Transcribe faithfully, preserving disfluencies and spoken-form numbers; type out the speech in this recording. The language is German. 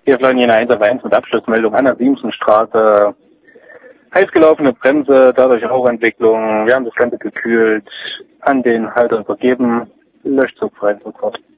Hier Florian eins auf eins mit Abschlussmeldung an der Siemsenstraße. Heiß gelaufene Bremse, dadurch Rauchentwicklung. Wir haben das Ganze gekühlt, an den Halter übergeben. Löschzug frei sofort.